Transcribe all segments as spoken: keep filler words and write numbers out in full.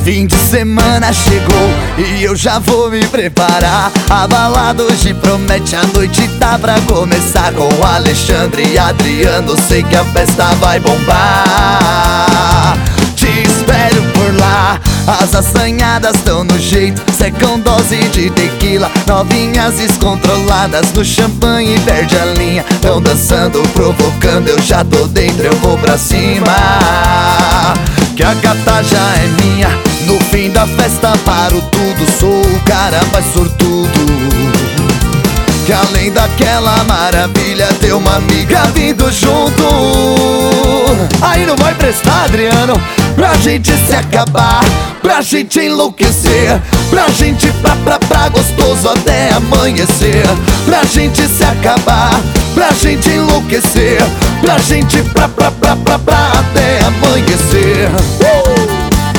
Fim de semana chegou e eu já vou me preparar. A balada hoje promete, a noite tá pra começar. Com Alexandre e Adriano, sei que a festa vai bombar. Te espero por lá, as assanhadas tão no jeito. Secam dose de tequila, novinhas descontroladas no champanhe perde a linha. Tão dançando, provocando, eu já tô dentro, eu vou pra cima. Que a gata já é minha, no fim da festa paro tudo. Sou o cara mais sortudo, que além daquela maravilha tem uma amiga vindo junto. Aí não vai prestar, Adriano, pra gente se acabar, pra gente enlouquecer, pra gente pra pra pra gostoso até amanhecer. Pra gente se acabar, pra gente enlouquecer, pra gente pra pra pra pra pra até amanhecer. uh!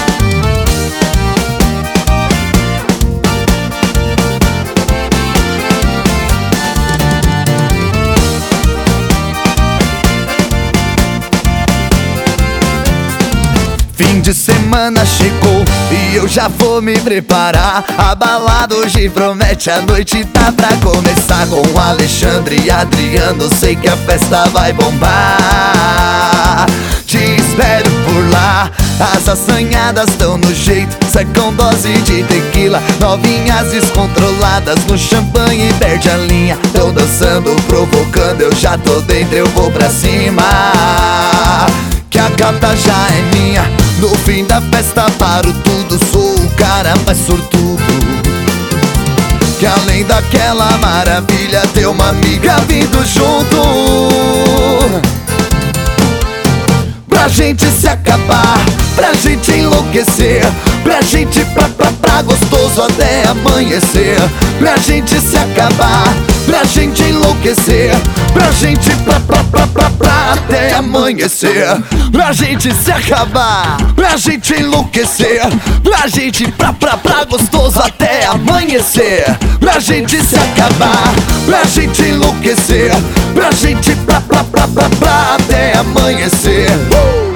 Fim de semana chegou e eu já vou me preparar. A balada hoje promete, a noite tá pra começar. Com Alexandre e Adriano, sei que a festa vai bombar. Te espero por lá, as assanhadas tão no jeito. Secam dose de tequila, novinhas descontroladas no champanhe perde a linha. Tão dançando, provocando, eu já tô dentro, eu vou pra cima. Que a gata já é minha, no fim da festa paro tudo. Sou o cara mais sortudo, que além daquela maravilha tem uma amiga vindo junto. Pra gente se acabar, pra gente enlouquecer, pra gente pra pra pra gostoso até amanhecer. Pra gente se acabar, pra gente enlouquecer, pra gente pra pra pra pra pra até amanhecer. Pra gente se acabar, pra gente enlouquecer, pra gente pra pra pra gostoso até amanhecer. Pra gente se acabar, pra gente enlouquecer, pra gente pra pra pra pra pra até amanhecer. uh!